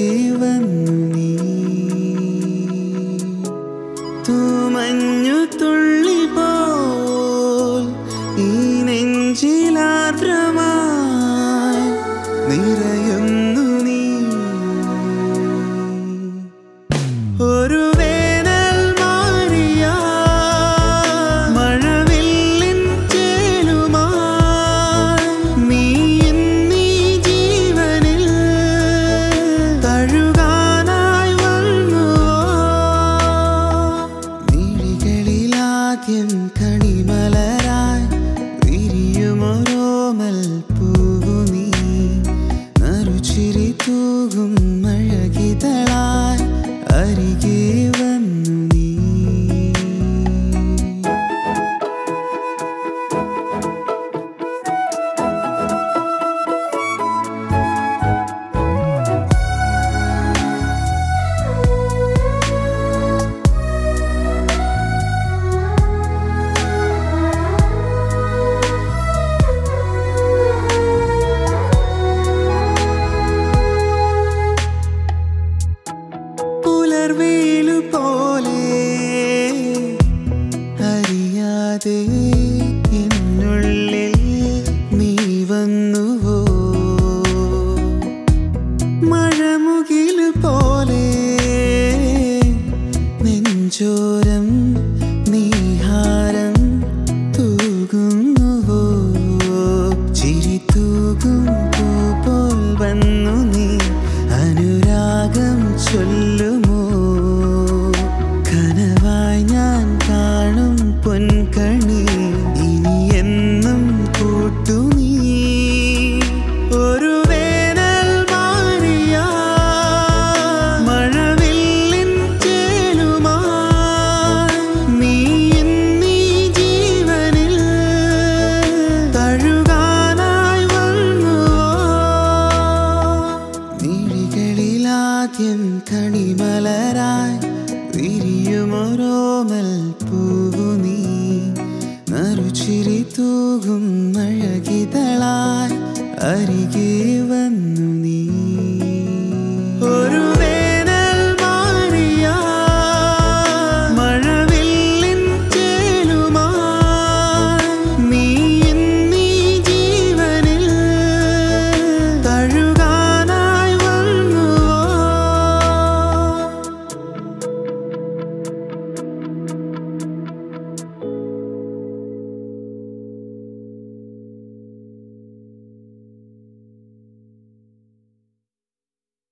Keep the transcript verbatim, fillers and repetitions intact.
വന്നു നീ തൂമഞ്ഞു തുള്ളി പോൽ ഈ നെഞ്ചിലാർദ്രമായി നിറയുന്നു നീ ഒരു വേനൽ മാറിയാ മഴവില്ലിൻ ചേലുമായി നീ എന്നീ ജീവനിൽ തഴുകാനായി വന്നുവോ മിഴികളിലാദ്യം കണിമലരായി വിരിയുമൊരോമൽ പൂവു നീ നറുചിരി തൂകും അഴകിതളായി അരികെ വന്നു നീ പുലർവേലു പോലെ അറിയാതെ എന്നുള്ളിൽ നീ വന്നുവോ മഴമുകില് പോലെ നെഞ്ചോരം നീഹാരം തൂകുന്നുവോ ചിരി തൂകും പൂ പോൽ വന്നു നീ അനുരാഗം ചൊല്ലുമോ കനവായി ഞാൻ കാണും പൊൻകണി ഇനി എന്നും കൂട്ടു നീ ഒരു വേനൽ മാറിയാ മഴവില്ലിൻ ചേലുമായി നീ എന്നീ ജീവനിൽ തഴുകാനായി വന്നുവോ മിഴികളിലാദ്യം കണിമലരായി വിരിയുമൊരോമൽ പൂവു നീ നറുചിരി തൂകും അഴകിതളായി അരികെ വന്നു